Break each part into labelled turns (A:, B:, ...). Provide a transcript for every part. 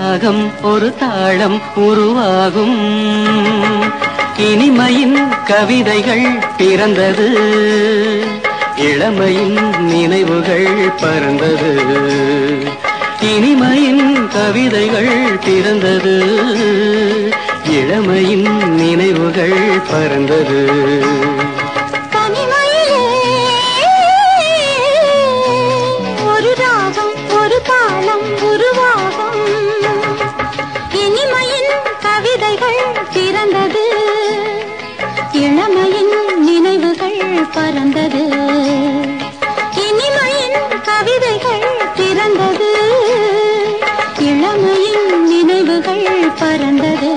A: ராகம் ஒரு தாளம் உருவாகும். இனிமையின் கவிதைகள் பிறந்தது, இளமையின் நினைவுகள் பறந்தது. இனிமையின் கவிதைகள் பிறந்தது, இளமையின் நினைவுகள் பறந்தது.
B: ஒரு ராகம் ஒரு தாளம் உருவாகும். இனிமையின் கவிதைகள் பிறந்தது, இளமையின் நினைவுகள் பறந்தது. இனிமையின் கவிதைகள் பிறந்தது, இளமையின் நினைவுகள் பறந்தது.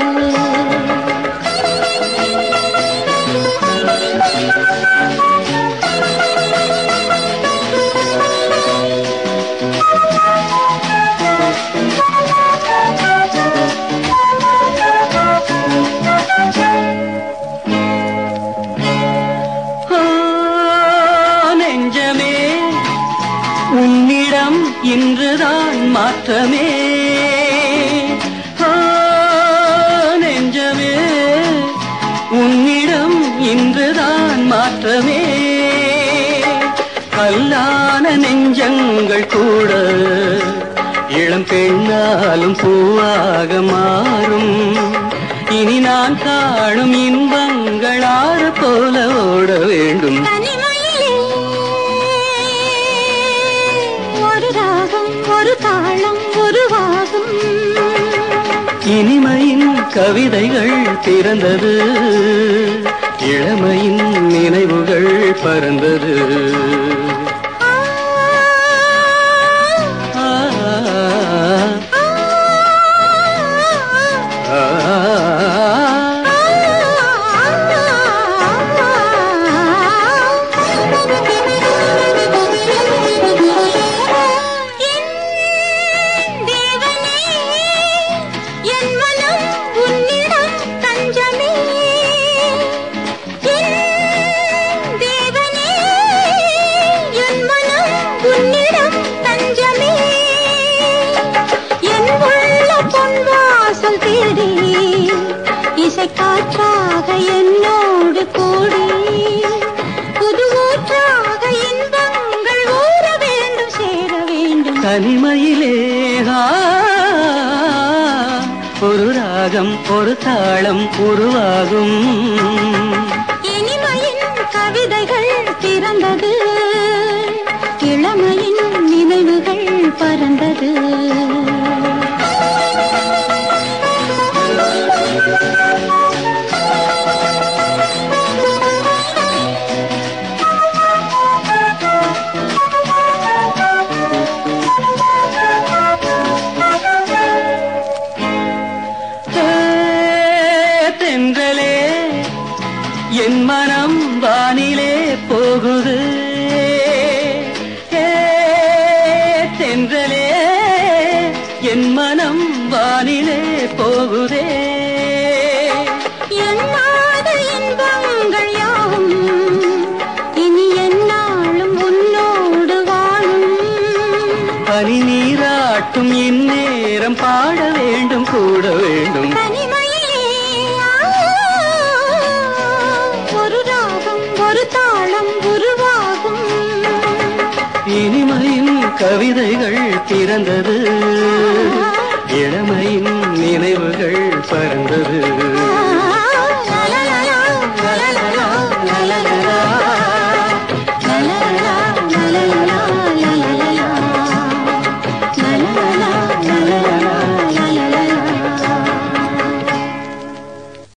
A: நெஞ்சமே உன்னிடம் இன்றுதான் மாற்றமே. நெஞ்சமே உன்னிடம் இன்றுதான் மாற்றமே. கல்லான நெஞ்சங்கள் கூட இளம் பெண்ணாலும் பூவாக மாறும். இனி நான் காணும் இன்பங்கள் ஆறு போல ஓட வேண்டும்.
B: ஒரு ராகம் ஒரு தாளம் உருவாகும்.
A: இனிமையின் கவிதைகள் பிறந்தது, இளமையின் நினைவுகள் பறந்தது.
B: இசை காற்றாக என்னோடு கூடி புது ஊற்றாக இன்பங்கள் ஊற வேண்டும் சேர வேண்டும்.
A: தனிமையிலே ஒரு ராகம் ஒரு தாளம் உருவாகும்.
B: இனிமையின் கவிதைகள் பிறந்தது, இளமையின் நினைவுகள் பறந்தது.
A: தென்றலே என் மனம் வானிலே போகுது. தென்றலே என் மனம் வானிலே போகுதே.
B: என்னாத இன்பங்கள் யாவும் இனி என்னாலும் உன்னோடு வாழும்.
A: பனி நீராட்டும் இந்நேரம் பாட வேண்டும் கூட வேண்டும்.
B: ஒரு ராகம் ஒரு தாளம் உருவாகும்.
A: இனிமையின் கவிதைகள் பிறந்தது, இளமையின் நினைவுகள் பறந்தது.